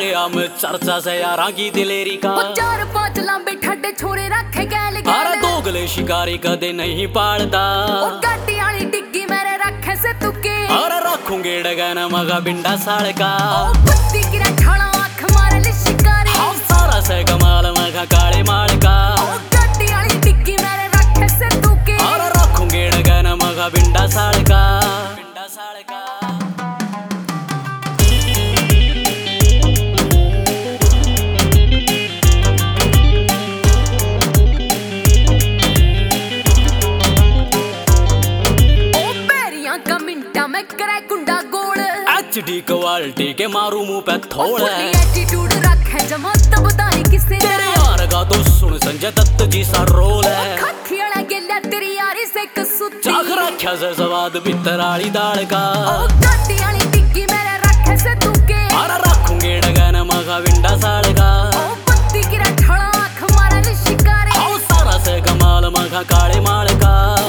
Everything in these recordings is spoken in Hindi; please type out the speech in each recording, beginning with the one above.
सारे आम चर्चा से यारा की दिलेरी का। 4-5 लांबे ठड्डे छोरे रखे गैल गैल। अरे दोगले शिकारी कदे नहीं पालदा। गाड़ी वाली डिग्गी मेरे रखे से तुके। अरे रखूंगे डगन मगा बिंडा साल का। पत्ती गिरा ठाड़ा आँख मारे ले शिकारी। हम सारा से कमाल मगा काले माल का। गाड़ी वाली डिग्गी मेरे रखे से तुके। अरे रखूंगे डगन मगा बिंडा साल का। बिंडा साल का। HD क्वालिटी के मारू मुंह पे थोड़ है। एटीट्यूड रखे जमा तब ताई किसे तेरे यार का तो सुन संजय दत्त जी सा रोल है। खखी वाला गेला तेरी यारी से कसुती। चाख रखा से स्वाद भीतर वाली दाल का। गाड़ी वाली डिग्गी मेरे रखे से तुके। अरे रखूंगे डगन मगा बिंडा साल का। पत्ती गिरा ठाड़ा आँख मारे ले शिकारी। हम सारा से कमाल मगा काले माल का।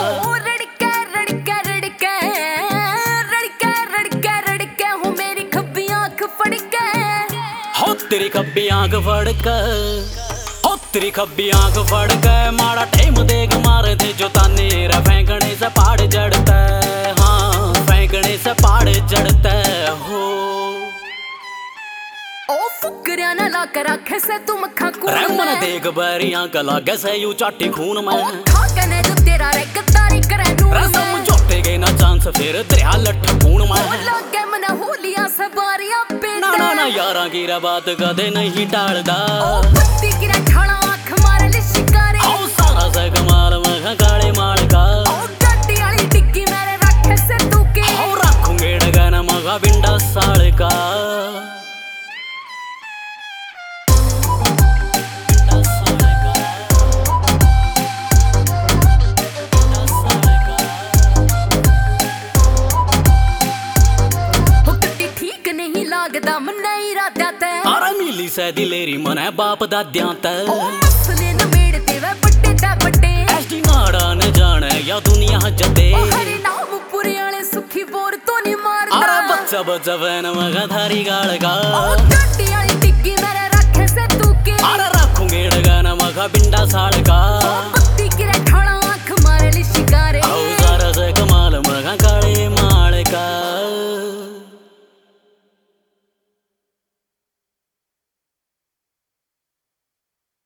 तेरी खब्बी आंख फड़क, हो तेरी खब्बी आंख फड़क। माड़ा टाइम देख मार दे जो ताने रे फेंकने से पहाड़ जड़ता। हाँ फेंकने से पहाड़ जड़ता हो। ओ फुकरिया न ला कर रखे से तुम खाकू। रे मन देख बरी आंख लागे से यू चाटी खून में। खाकने जो तेरा रे कतारी करे नूर में। रसम जोटे गए ना चांस फिर तेरा लठ खून में। लागे मना होलिया से बारियां पेट। ना ना यारा की बात कदे नहीं टालदा। पत्ती गिरा ठाड़ा आँख मारे ले शिकारी। हम सारा से कमाल मगा काले माल का। गाड़ी वाली डिग्गी मेरे रखे से तुके। हम रखूंगे डगन मगा बिंडा साल का। अरे मिली से दिलेरी मन है बाप दाद्या ते। मसले न मेड़ते वे बट्टे ते बट्टे। SD नाड़ा न जाने या दुनिया जते। हरे नाम पुरे वाले सुखी बोर तो नहीं मारदा। अरे बच्चा बच्चा वैन मगा धारी गाल का। गाड़ी